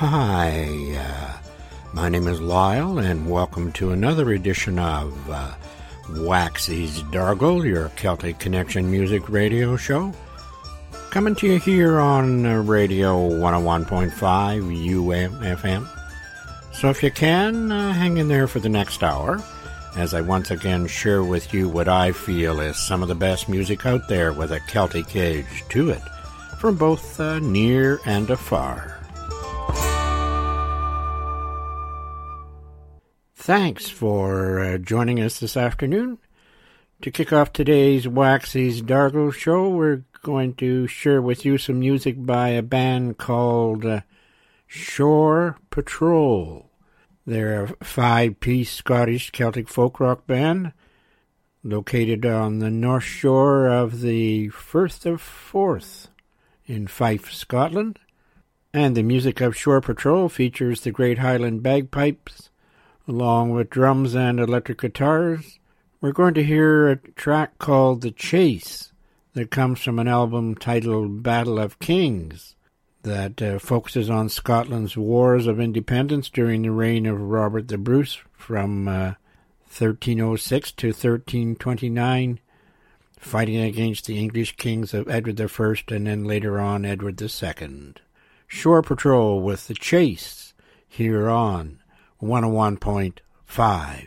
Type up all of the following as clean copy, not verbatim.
Hi, my name is Lyle, and welcome to another edition of Waxy's Dargle, your Celtic Connection music radio show. Coming to you here on Radio 101.5 UMFM. So if you can, hang in there for the next hour, as I once again share with you what I feel is some of the best music out there with a Celtic edge to it, from both near and afar. Thanks for joining us this afternoon. To kick off today's Waxy's Dargle show, we're going to share with you some music by a band called Shore Patrol. They're a 5-piece Scottish Celtic folk rock band located on the north shore of the Firth of Forth in Fife, Scotland. And the music of Shore Patrol features the Great Highland bagpipes, along with drums and electric guitars. We're going to hear a track called The Chase that comes from an album titled Battle of Kings that focuses on Scotland's wars of independence during the reign of Robert the Bruce from 1306 to 1329, fighting against the English kings of Edward I and then later on Edward II. Shore Patrol with The Chase here on 101.5.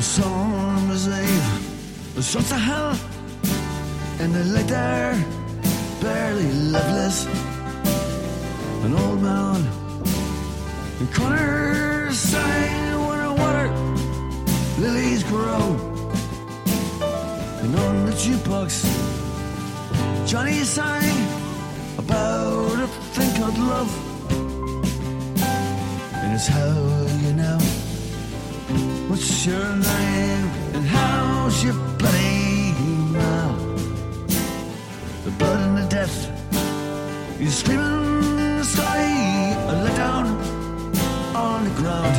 summer's eve, the sons of hell, and they lay there, barely lifeless. An old man in corners sang, when the water lilies grow. And on the jukebox, Johnny sang about a thing called love. And it's how you know. What's your name and how's your bloody now? The blood and the death, you're screaming in the sky, and let down on the ground.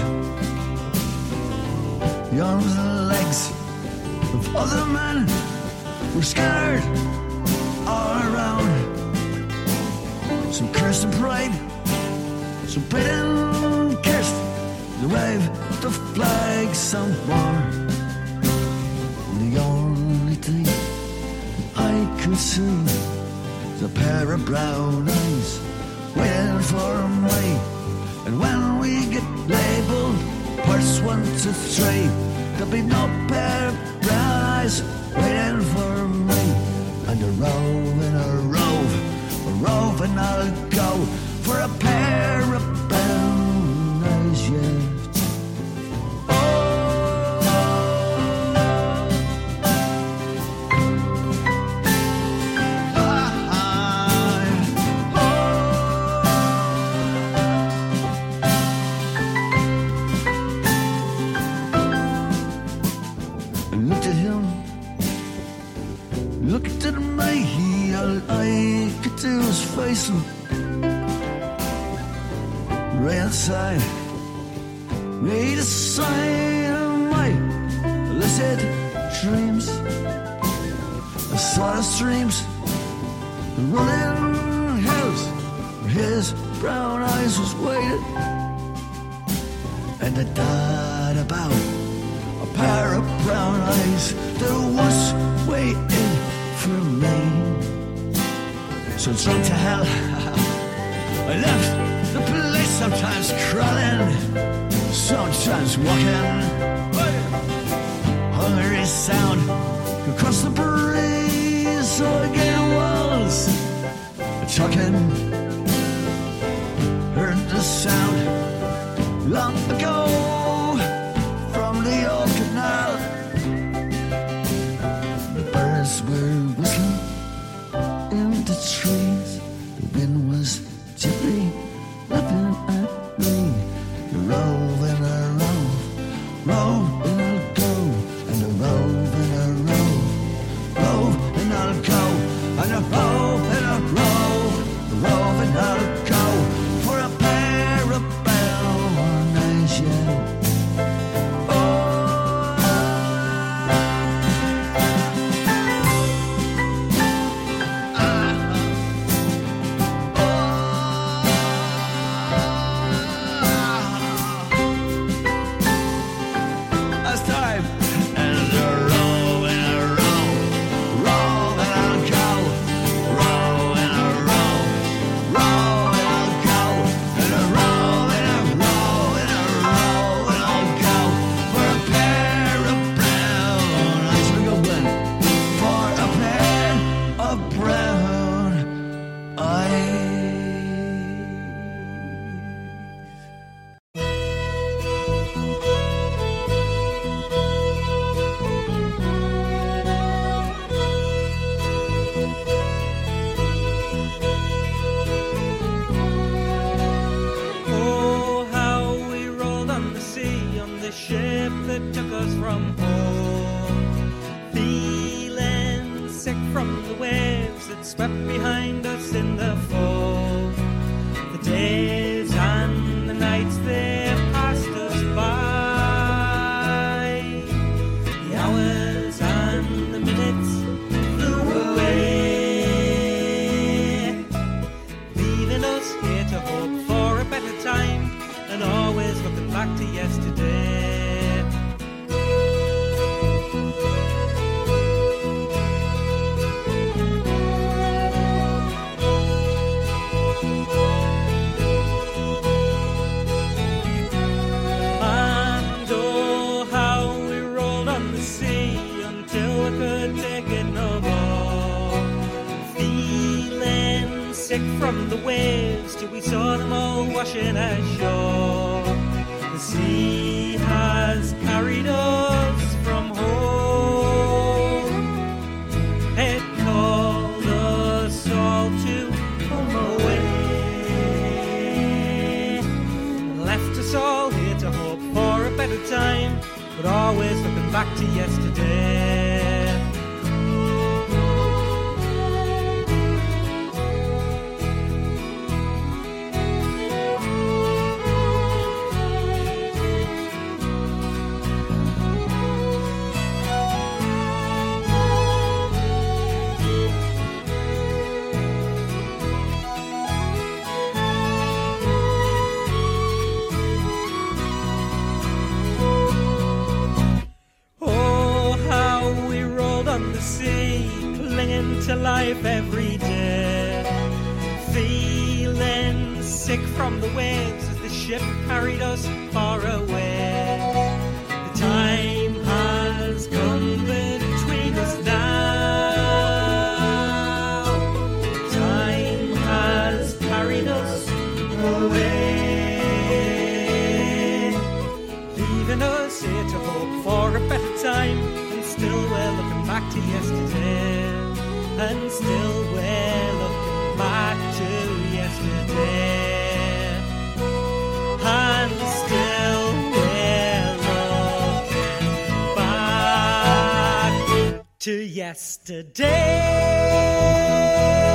The arms and legs of other men were scattered all around. Some cursed and pride, some prayed and cursed. They waved the flag somewhere. And the only thing I could see is a pair of brown eyes waiting for me. And when we get labeled parts 1 to 3, there'll be no pair of brown eyes waiting for me. And a rove and a rove and I'll go for a pair of brown eyes, yeah. Facing right outside, right aside of my illicit dreams. I saw the streams, the rolling hills, where his brown eyes was waiting. And I thought about a pair of brown eyes that was waiting for me. So drunk to hell, I left the place, sometimes crawling, sometimes walking. Hungry sound across the breeze, so again walls talking. Heard the sound long ago from the old canal. The birds were whistling in the trees, the wind was gently laughing at me. The rove and a rove and I'll go, and a rove and a rove and I'll go, and a rove and a rove and I'll go for a pair of brown eyes, yeah. from the waves till we saw them all washing ashore. The sea has carried us from home. It called us all to come away. Left us all here to hope for a better time, but always looking back to yesterday. To life every day, feeling sick from the waves as the ship carried us far away. The time has come between us now. Time has carried us away, leaving us here to hope for a better time, and still we're looking back to yesterday. And still we're looking back to yesterday. And still we're looking back to yesterday.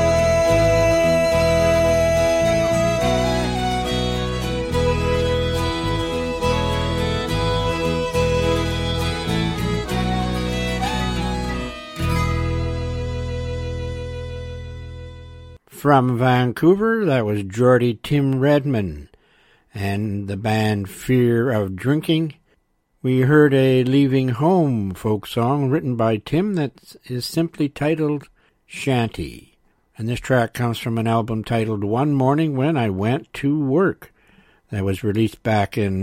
From Vancouver, that was Geordie Tim Redman and the band Fear of Drinking. We heard a Leaving Home folk song written by Tim that is simply titled Shanty. And this track comes from an album titled One Morning When I Went to Work that was released back in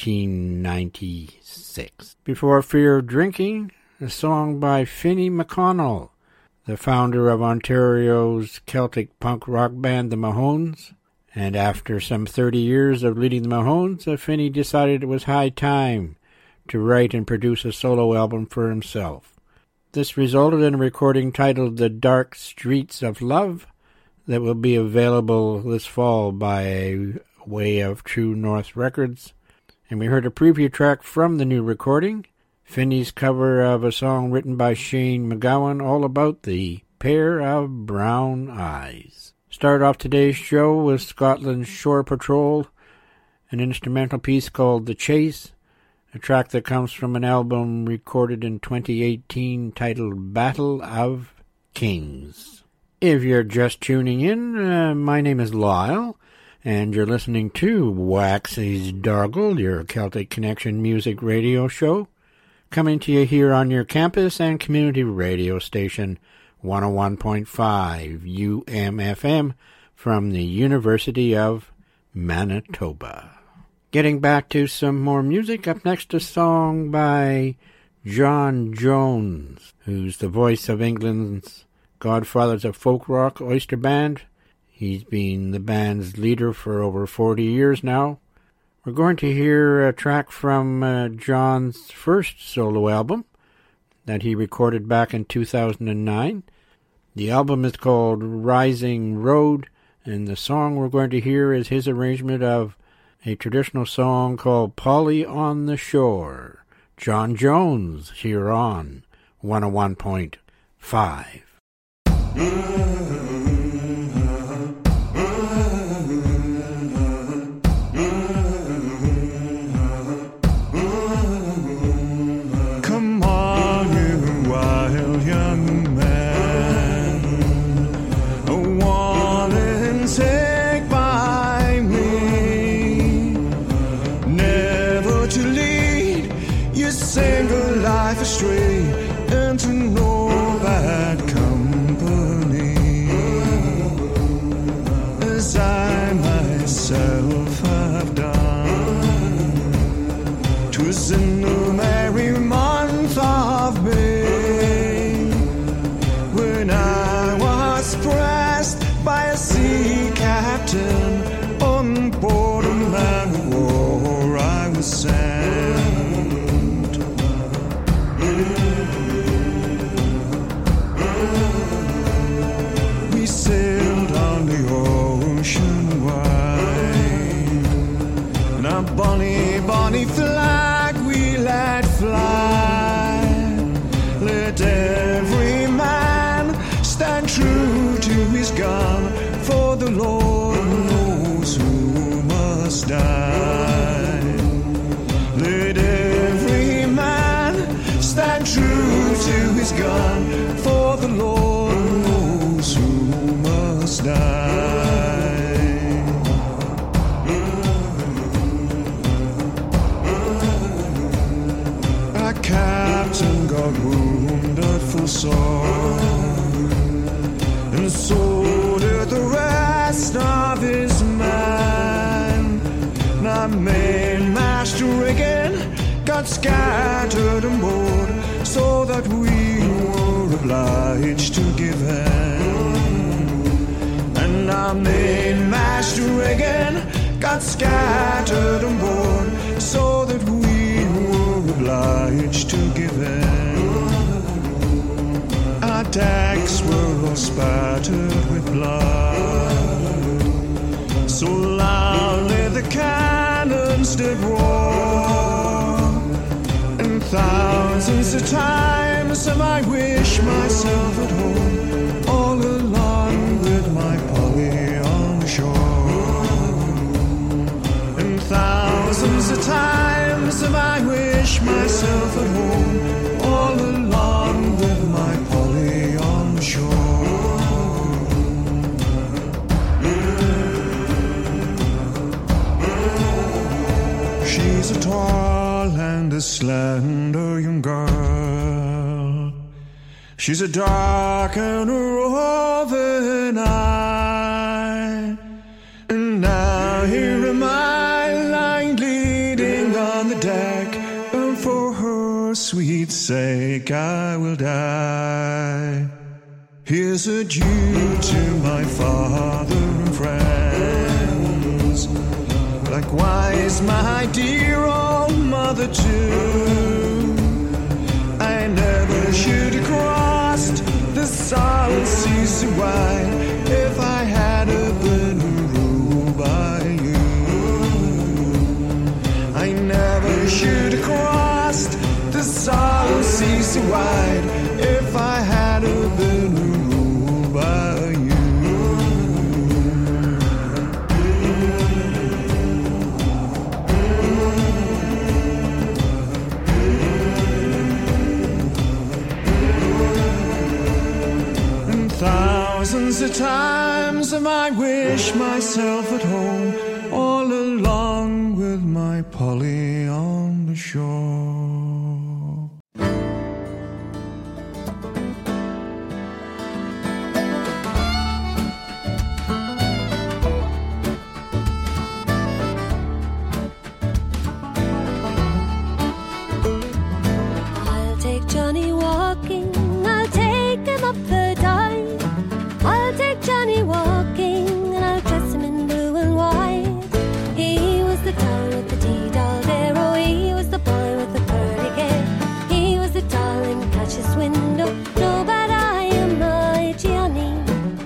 1996. Before Fear of Drinking, a song by Finney McConnell, the founder of Ontario's Celtic punk rock band The Mahones. And after some 30 years of leading The Mahones, Finney decided it was high time to write and produce a solo album for himself. This resulted in a recording titled The Dark Streets of Love that will be available this fall by way of True North Records. And we heard a preview track from the new recording, Finney's cover of a song written by Shane McGowan, all about the pair of brown eyes. Start off today's show with Scotland's Shore Patrol, an instrumental piece called The Chase, a track that comes from an album recorded in 2018 titled Battle of Kings. If you're just tuning in, my name is Lyle, and you're listening to Waxy's Dargle, your Celtic Connection music radio show, coming to you here on your campus and community radio station, 101.5 UMFM from the University of Manitoba. Getting back to some more music, up next a song by John Jones, who's the voice of England's Godfathers of Folk Rock Oyster Band. He's been the band's leader for over 40 years now. We're going to hear a track from John's first solo album that he recorded back in 2009. The album is called Rising Road, and the song we're going to hear is his arrangement of a traditional song called Polly on the Shore. John Jones here on 101.5. Astray, and to know bad company, as I myself have done. 'Twas in the merry month of May, when I was pressed by a sea will soar, and so did the rest of his men. Now mainmast rigging got scattered and board, so that we were obliged to give in. And our mainmast rigging got scattered and board, so that we were obliged to give in. Our decks were all spattered with blood, so loudly the cannons did roar. And thousands of times have I wished myself at home, all alone with my Polly on the shore. And thousands of times have I wished myself at home, all alone with my Polly on the shore. She's a tall and a slender young girl. She's a dark and a roving eye. And now here am I lying bleeding on the deck, and for her sweet sake I will die. Here's a due to my father and friends, likewise my dear old mother too. I never should have crossed the South Sea so wide if I had been ruled by you. I never should have crossed the South Sea so wide if I had been ruled by you. Thousands of times have I wished myself at home, all along with my Polly on the shore. I'll take Johnny walking, I'll take him up the Dye. I'll take Johnny walking, and I'll dress him in blue and white. He was the doll with the tea-doll there, oh, he was the boy with the curly hair. He was the doll in Catch's window, no, but I am my Johnny.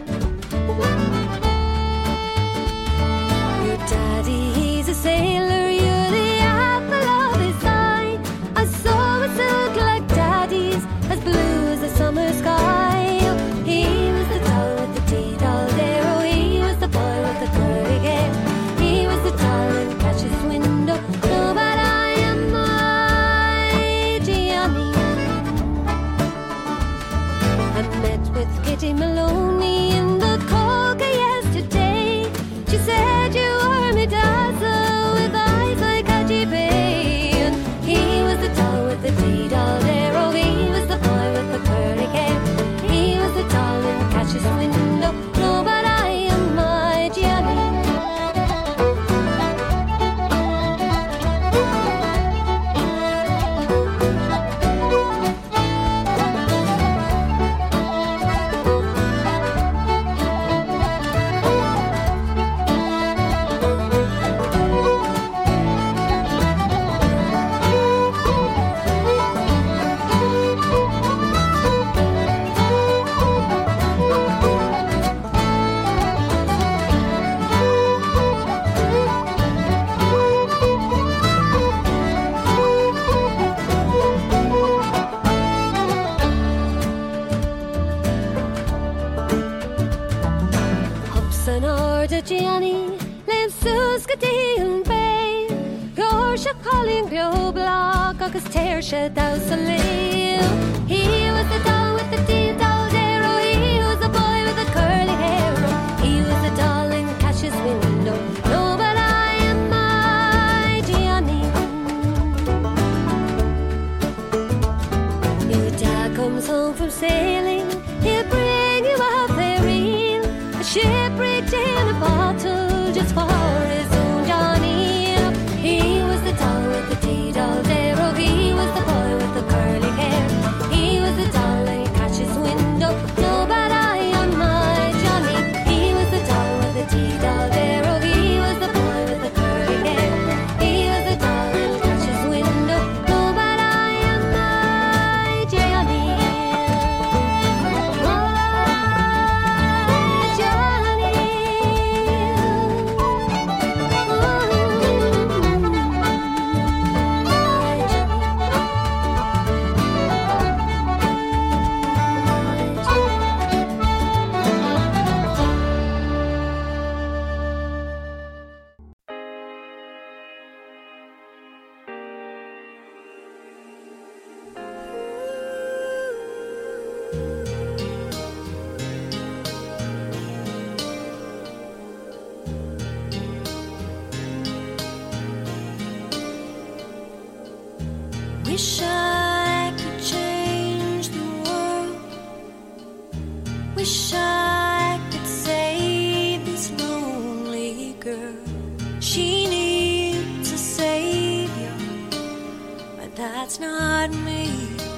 Your daddy, he's a sailor, you're the apple of his eye. I saw a silk like daddy's, as blue as the summer sky. He was the doll with the tea-doll there, oh, he was the boy with the curly hair. He was the doll in Catch's window, no, but I am my Gianni. I met with Kitty Maloney in the Colga yesterday. She said you are me dazzle with eyes like Haji Bay. And he was the doll with the tea-doll there, oh, he was the boy with the curly hair. He was the doll in Catch's window, no, but I am my Gianni. Gianni, Len Suscadine Bay, Gorsha calling Globlock, August Tersha Dowsaleo. He was the doll with the tea-doll there, oh, he was the boy with the curly hair, oh, he was the doll in Catch's window, no, but I am my Gianni. Your dad comes home from sailing. dance for his own Johnny. He was the doll with the tea-doll there. Oh, he was the boy with the curly hair. He was the doll and he'd catch his window. No bad eye on my Johnny. He was the doll with the tea-doll there. Oh, he was the boy with the curly hair. He was the doll and he'd catch his window. No bad eye on my Johnny. My Johnny. Wish I could change the world. Wish I could save this lonely girl. She needs a savior, but that's not me.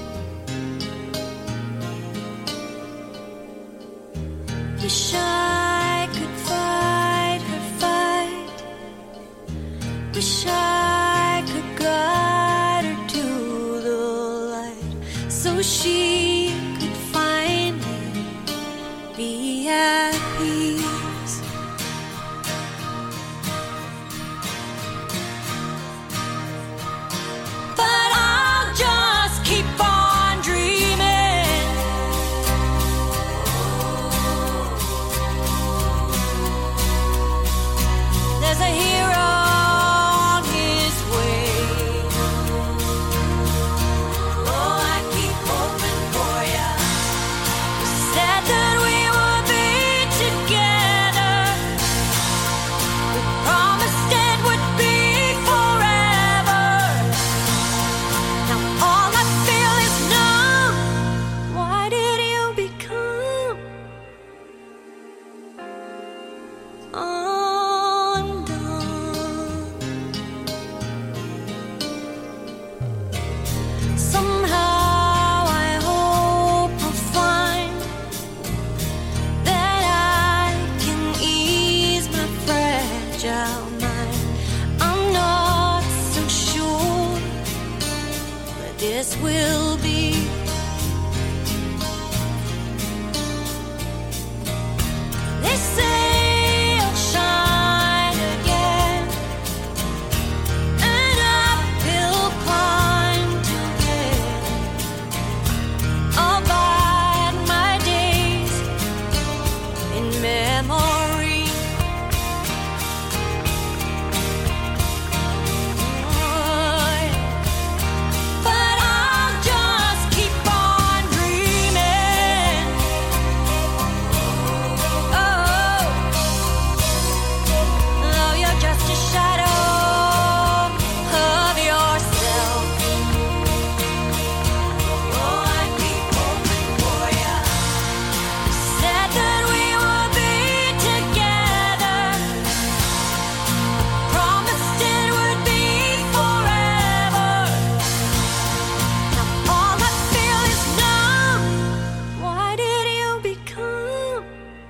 Wish I could fight her fight. Wish I could guide her to the light, so she could finally be at peace. But I'll just keep on dreaming. There's a hero on his way. Oh, I keep hoping for ya. Said that we would be together. We promised it would be forever. Now all I feel is numb. Why did you become undone? Somehow I hope I'll find that I can ease my fragile mind. I'm not so sure that this will be. They say I'll shine again, an uphill climb to get. I'll bide my days in memory. But I'll just keep on dreaming. Oh, though you're just a shadow of yourself. Oh, I keep hoping for ya. Said that we would be together. Promised it would be forever. Now all I feel is numb. Why did you become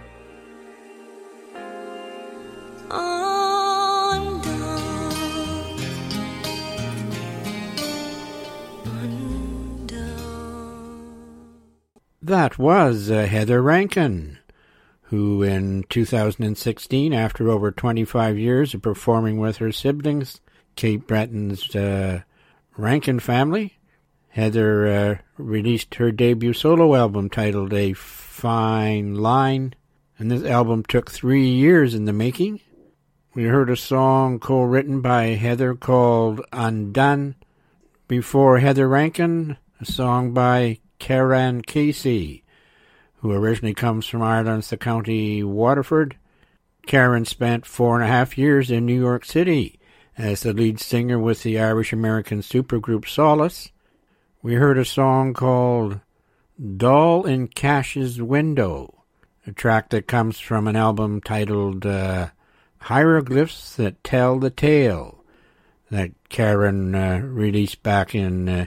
undone? That was Heather Rankin, who in 2016, after over 25 years of performing with her siblings, Cape Breton's Rankin family, Heather released her debut solo album titled A Fine Line, and this album took 3 years in the making. We heard a song co-written by Heather called Undone. Before Heather Rankin, a song by Karen Casey, who originally comes from Ireland's the county Waterford. Karen spent 4.5 years in New York City as the lead singer with the Irish-American supergroup Solace. We heard a song called Doll in Cash's Window, a track that comes from an album titled Hieroglyphs That Tell the Tale that Karen released back in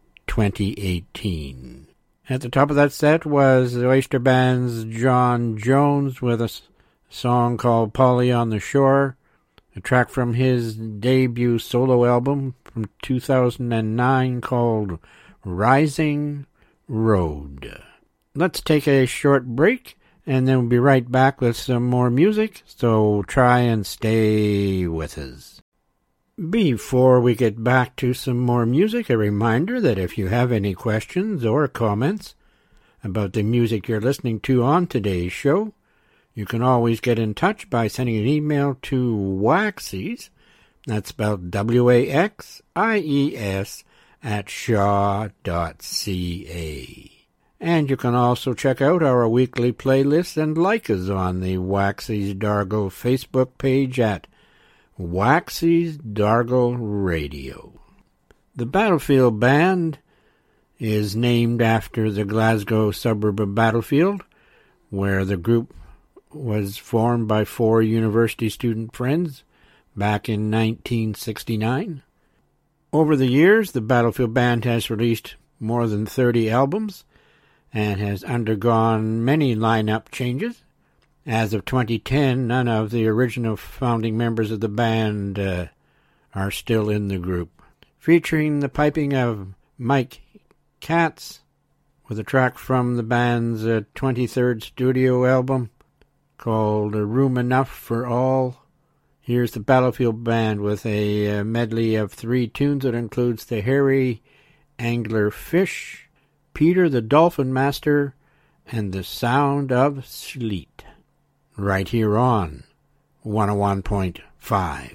2018. At the top of that set was the Oyster Band's John Jones with a song called Polly on the Shore, a track from his debut solo album from 2009 called Rising Road. Let's take a short break, and then we'll be right back with some more music, so try and stay with us. Before we get back to some more music, a reminder that if you have any questions or comments about the music you're listening to on today's show, you can always get in touch by sending an email to Waxies, that's spelled Waxies, @shaw.ca. And you can also check out our weekly playlist and like us on the Waxies Dargle Facebook page at Waxies Dargle Radio. The Battlefield Band is named after the Glasgow suburb of Battlefield, where the group was formed by 4 university student friends back in 1969. Over the years, the Battlefield Band has released more than 30 albums and has undergone many lineup changes. As of 2010, none of the original founding members of the band are still in the group. Featuring the piping of Mike Katz with a track from the band's 23rd studio album called Room Enough for All. Here's the Battlefield Band with a medley of 3 tunes that includes the Hairy Angler Fish, Peter the Dolphin Master, and The Sound of Sleet. Right here on 101.5.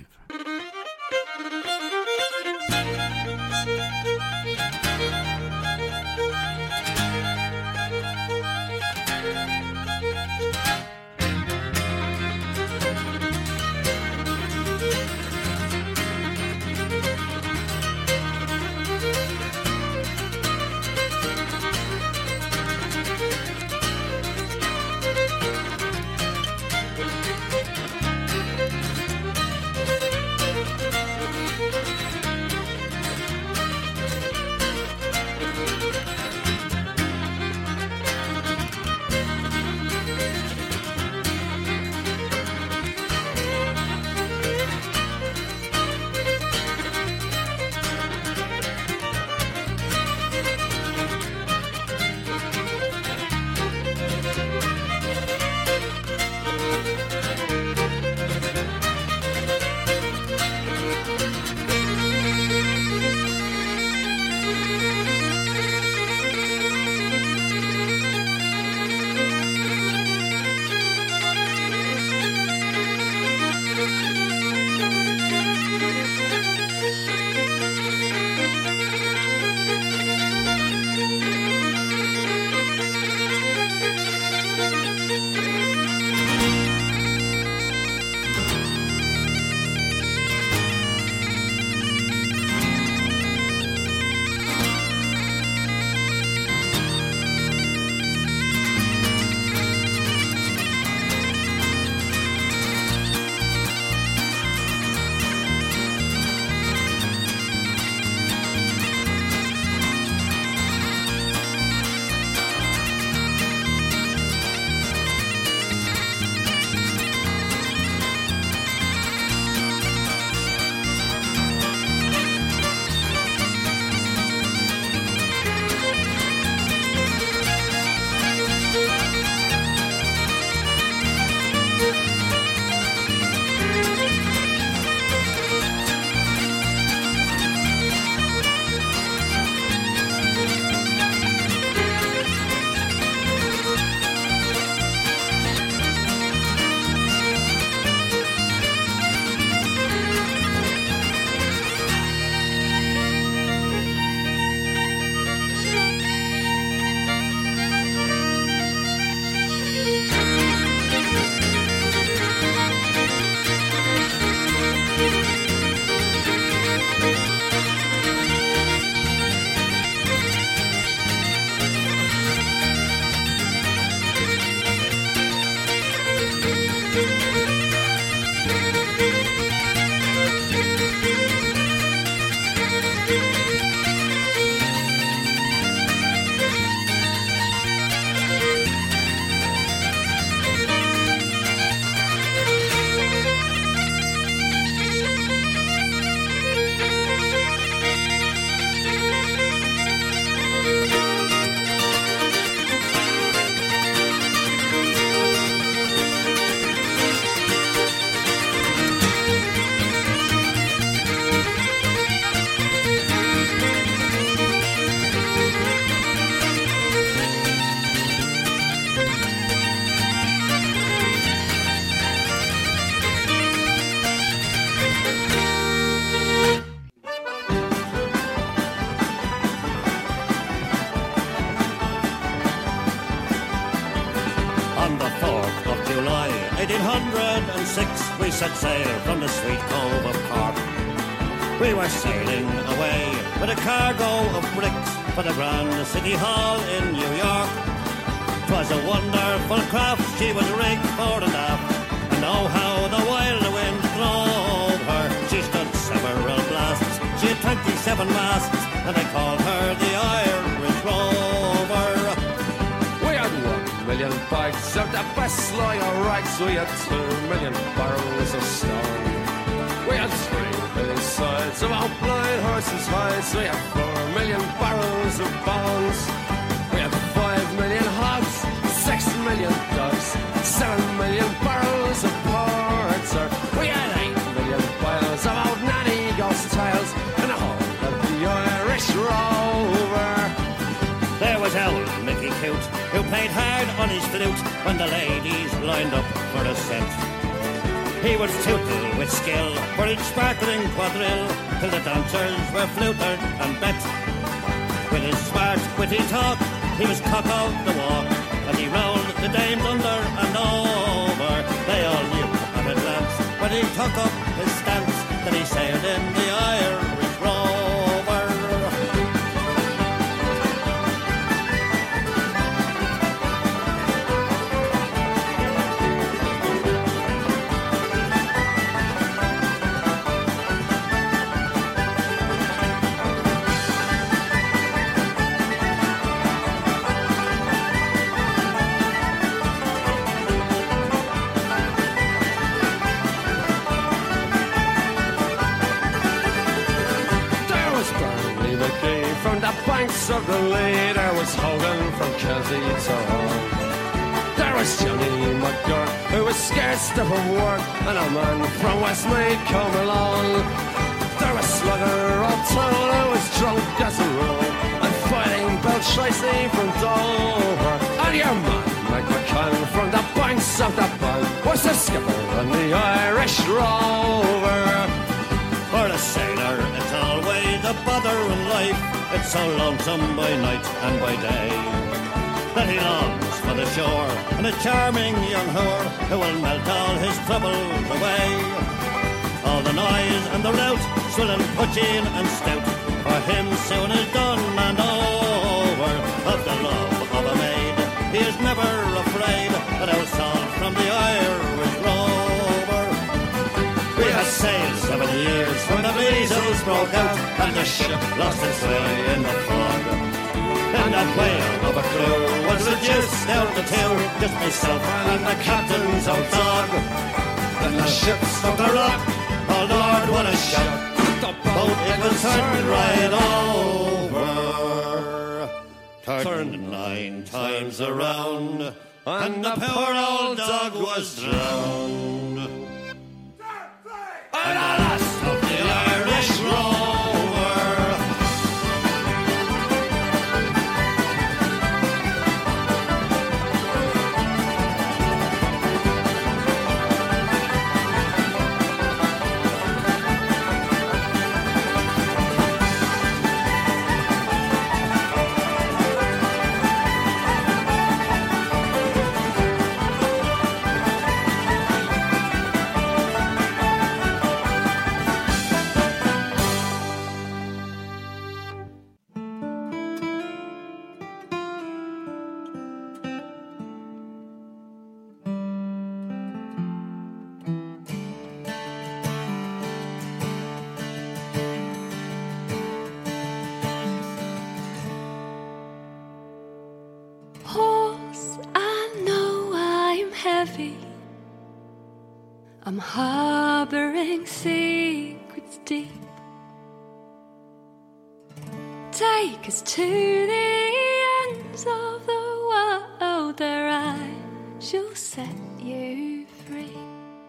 set sail from the sweet cove of Cork. We were sailing away with a cargo of bricks for the Grand City Hall in New York. 'Twas a wonderful craft, she was rigged fore and aft, and oh how the wild wind drove her. She stood several blasts, she had 27 masts, and they called her the Irish Rover. We had 1 million bags of the best line of rags, we had 2 million barrels of stone. We had 3 million sides of our blind horses' hides, we had 4 million barrels of bones. We had 5 million hogs, 6 million dogs, 7 million barrels of porter. We had 8 million piles of old nanny ghost tales, and a whole of the Irish Rover. There was old Mickey Coote, who played hard on his flute when the ladies lined up for a scent. He would tootle with skill for each sparkling quadrille, till the dancers were flutered and bet. With his smart, witty talk, he was cock of the walk, and he rolled the dames under and over. They all knew at a glance, when he took up his stance, that he sailed in the Irish Rover. From the banks of the Lee, there was Hogan from Kelsey to Hull. There was Johnny McGurk, who was scared stiff of work, and a man from Westmeath come along. There was Slugger O'Toole, who was drunk as a rule, and fighting Bill Tracy from Dover. And your man, Mike McCann, from the banks of the Bank, was the skipper on the Irish Rover. For a sailor, it's always a bother in life. It's so lonesome by night and by day, that he longs for the shore and a charming young whore who will melt all his troubles away. All the noise and the rout, swilling, pudging and stout, for him soon is done and over. Of the love of a maid, he is never afraid, but out salt from the Irish Rover. We had sailed 7 years when the measles broke out, and the ship lost its way in the fog. And that whale of a crew was reduced down to 2, just myself and the captain's old dog. Then the ship struck a rock, oh Lord, what a shock. The boat, it was turned right over. Turned 9 times around, and the poor old dog was drowned. And the last of the Irish Rover. I'm harboring secrets deep. Take us to the ends of the world, there I shall set you free.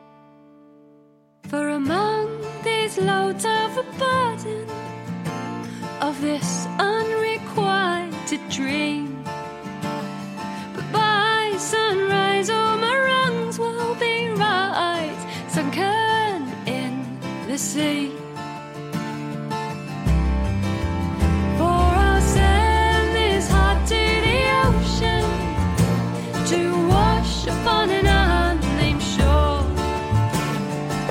For among these loads of a burden of this unrequited dream, but by sunrise all my wrongs will be right, sunken in the sea. For I'll send this heart to the ocean to wash upon an unnamed shore,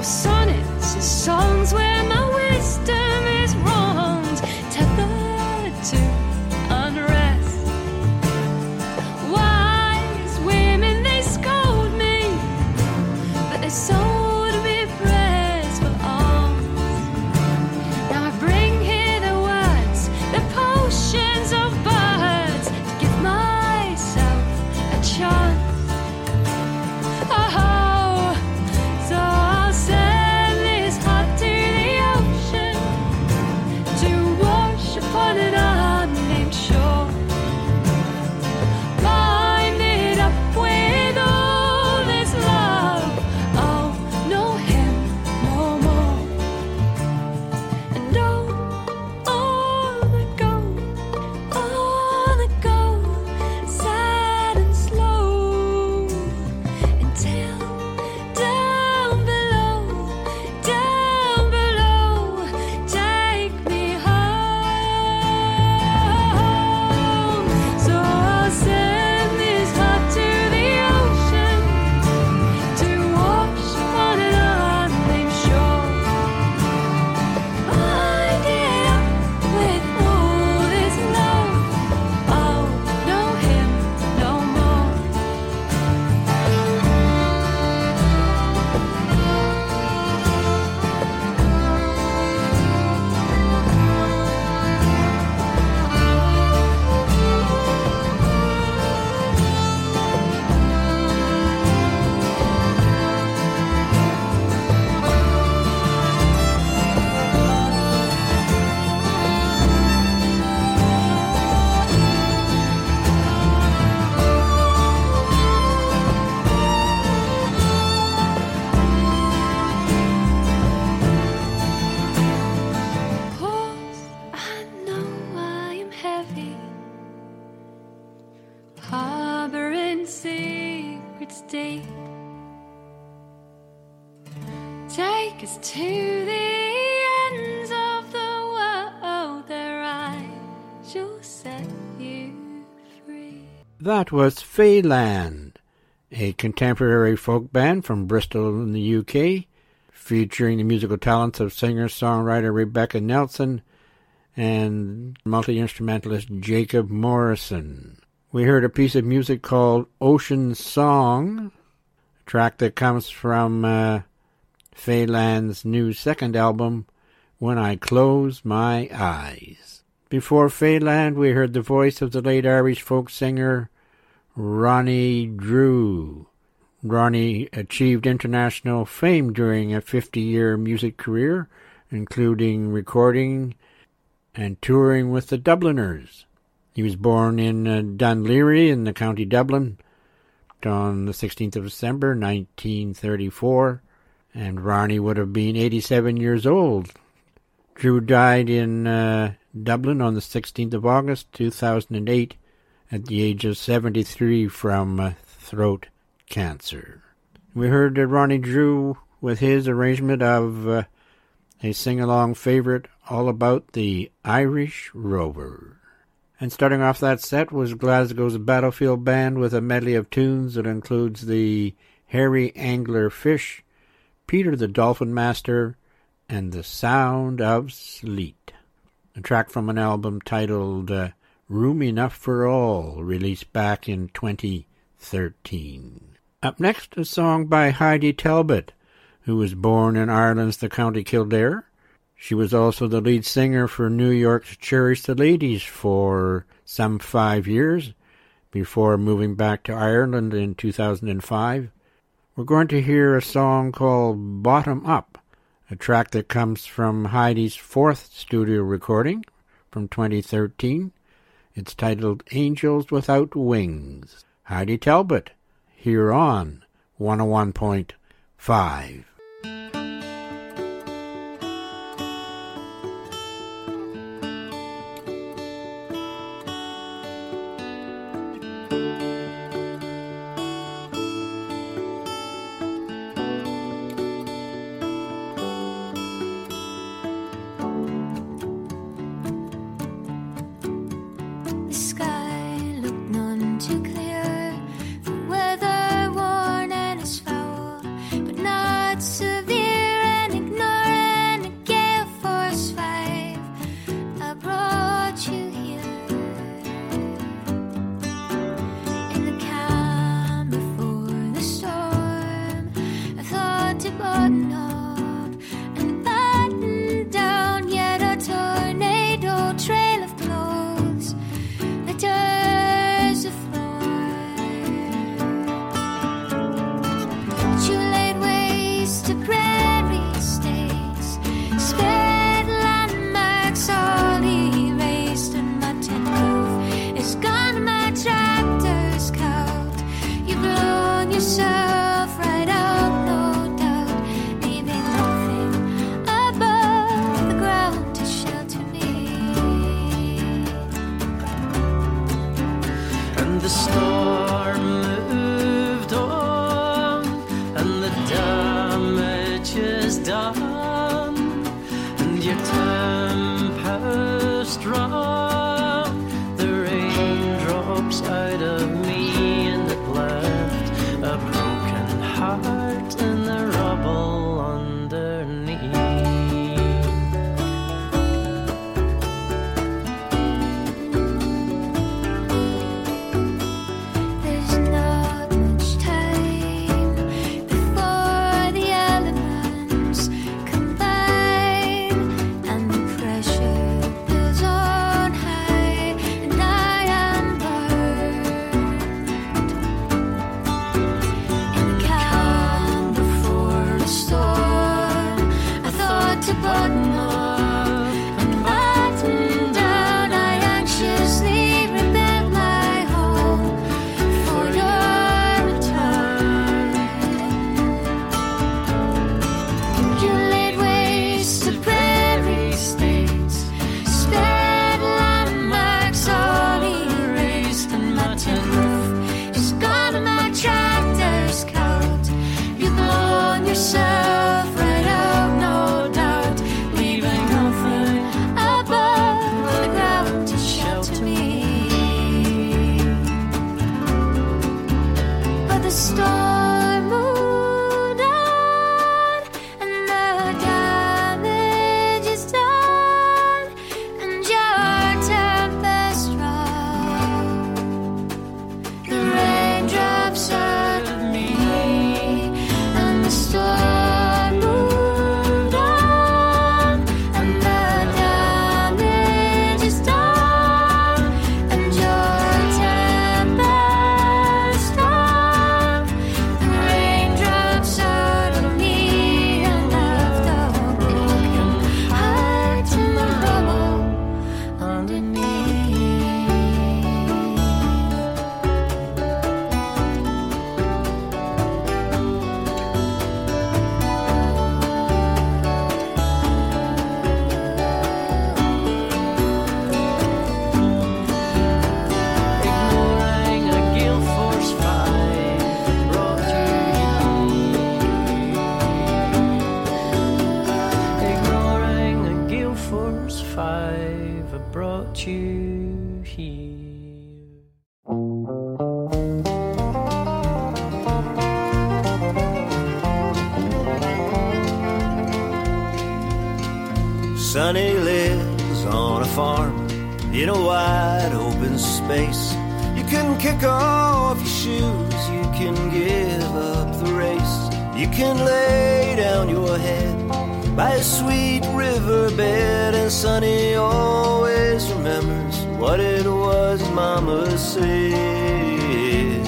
of sonnets and songs where my wisdom is wronged, tethered to unrest. Wise women, they scold me, but they sold me prayers for alms. Now I bring here the words, the potions of birds, to give myself a chance. Oh, so I'll send this heart to the ocean to wash upon an unnamed shore. Bind it up with all this love. Oh, know him no more. And all the gold, sad and slow, until down below, take me home. So I'll send this heart to the ocean to wash upon an unnamed shore. Bind it up with all this love. Oh, know him no more. Pause, I know I am heavy, harboring secrets deep. Take us to the ends of the world, there I shall set you free. That was Feyland, a contemporary folk band from Bristol in the UK, featuring the musical talents of singer-songwriter Rebecca Nelson and multi-instrumentalist Jacob Morrison. We heard a piece of music called Ocean Song, a track that comes from Feyland's new second album, When I Close My Eyes. Before Feyland, we heard the voice of the late Irish folk singer Ronnie Drew. Ronnie achieved international fame during a 50-year music career, including recording and touring with the Dubliners. He was born in Dunleary in the County Dublin on the 16th of December 1934, and Ronnie would have been 87 years old. Drew died in Dublin on the 16th of August 2008 at the age of 73 from throat cancer. We heard Ronnie Drew with his arrangement of a sing-along favorite, All About the Irish Rover. And starting off that set was Glasgow's Battlefield Band with a medley of tunes that includes the Hairy Angler Fish, Peter the Dolphin Master, and The Sound of Sleet, a track from an album titled Room Enough for All, released back in 2013. Up next, a song by Heidi Talbot, who was born in Ireland's the County Kildare. She was also the lead singer for New York's Cherish the Ladies for some 5 years, before moving back to Ireland in 2005. We're going to hear a song called Bottom Up, a track that comes from Heidi's fourth studio recording from 2013. It's titled Angels Without Wings. Heidi Talbot, here on 101.5. The sky looked none too clear, the weather worn and as foul, but not Sonny lives on a farm in a wide open space. You can kick off your shoes, you can give up the race. You can lay down your head by a sweet riverbed, and Sonny always remembers what it was Mama said.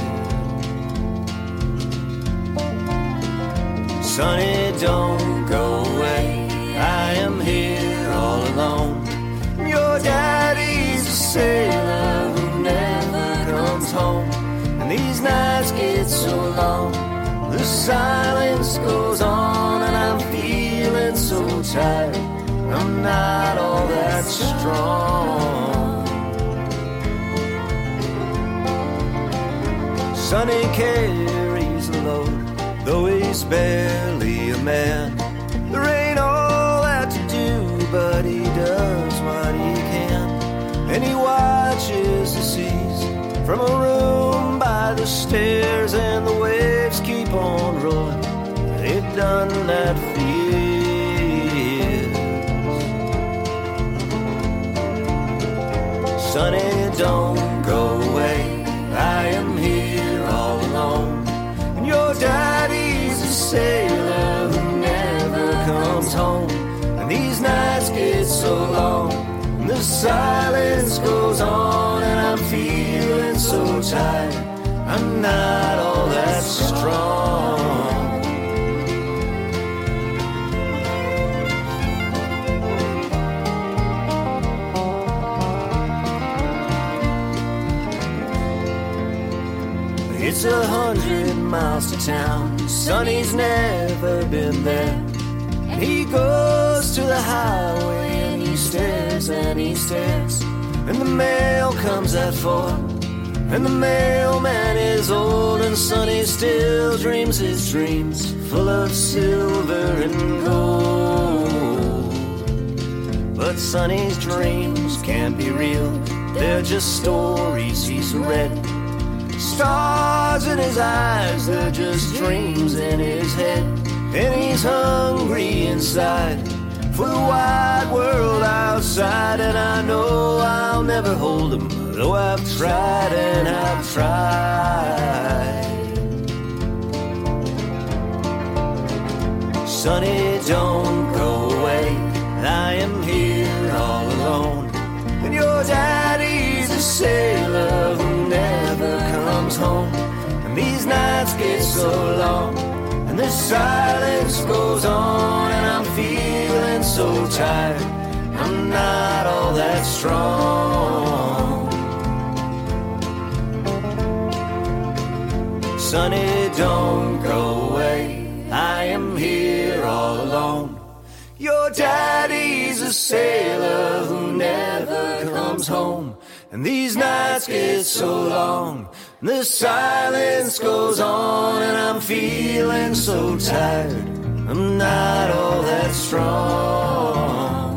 Sonny, don't go away, I am here all alone. Your daddy's a sailor who never comes home, and these nights get so long, the silence goes on, and I'm feeling so tired, I'm not all that strong. Sonny carries a load, though he's barely a man. There ain't all that to do, but he does what he can. And he watches the seas from a room by the stairs, and the waves keep on rolling, they've done that for years. Sonny, don't go away, I am here all alone. And your daddy's a sailor who never comes home, and these nights get so long, and the silence goes on, and I'm feeling so tired, I'm not all that strong. It's 100 miles to town, Sonny's never been there. And he goes to the highway and he stares and he stares. And the mail comes at 4, and the mailman is old, and Sonny still dreams his dreams full of silver and gold. But Sonny's dreams can't be real, they're just stories he's read. Stars in his eyes, they're just dreams in his head. And he's hungry inside for the wide world outside, and I know I'll never hold him, though I've tried and I've tried. Sonny, don't go away, I am here all alone. And your daddy's a sailor who never comes home, and these nights get so long, and the silence goes on, and I'm feeling so tired, I'm not all that strong. Sonny, don't go away, I am here all alone. Your daddy's a sailor who never comes home, and these nights get so long, and the silence goes on, and I'm feeling so tired, I'm not all that strong.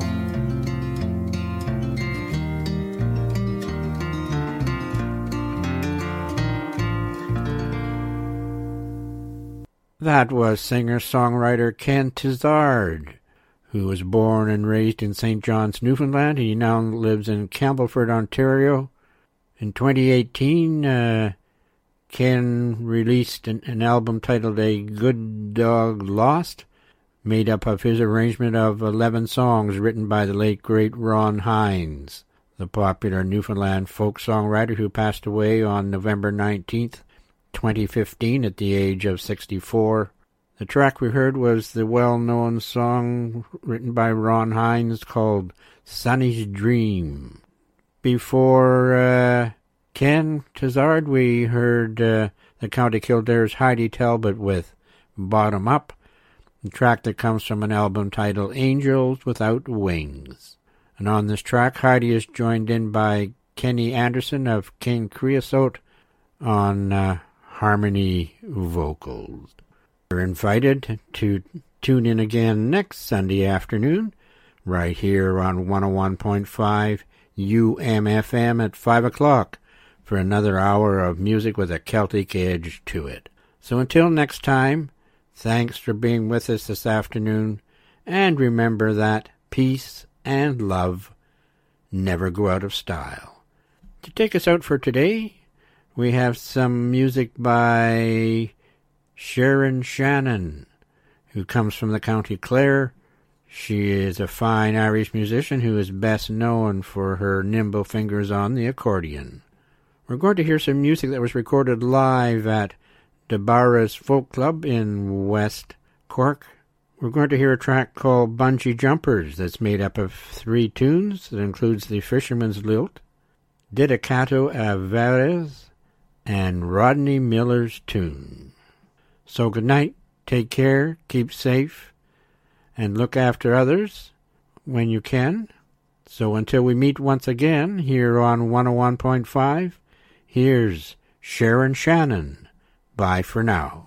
That was singer-songwriter Ken Tizard, who was born and raised in St. John's, Newfoundland. He now lives in Campbellford, Ontario. In 2018, Ken released an album titled A Good Dog Lost, made up of his arrangement of 11 songs written by the late, great Ron Hynes, the popular Newfoundland folk songwriter who passed away on November 19th, 2015 at the age of 64. The track we heard was the well-known song written by Ron Hynes called Sonny's Dream. Before Ken Tizard, we heard the County Kildare's Heidi Talbot with Bottom Up, a track that comes from an album titled Angels Without Wings. And on this track, Heidi is joined in by Kenny Anderson of King Creosote on harmony vocals. You're invited to tune in again next Sunday afternoon, right here on 101.5 UMFM at 5 o'clock for another hour of music with a Celtic edge to it. So until next time, thanks for being with us this afternoon, and remember that peace and love never go out of style. To take us out for today, we have some music by Sharon Shannon, who comes from the County Clare. She is a fine Irish musician who is best known for her nimble fingers on the accordion. We're going to hear some music that was recorded live at DeBarra's Folk Club in West Cork. We're going to hear a track called Bungee Jumpers that's made up of 3 tunes. That includes The Fisherman's Lilt, Dedicato a Varese, and Rodney Miller's Tune. So good night, take care, keep safe, and look after others when you can. So until we meet once again here on 101.5, here's Sharon Shannon. Bye for now.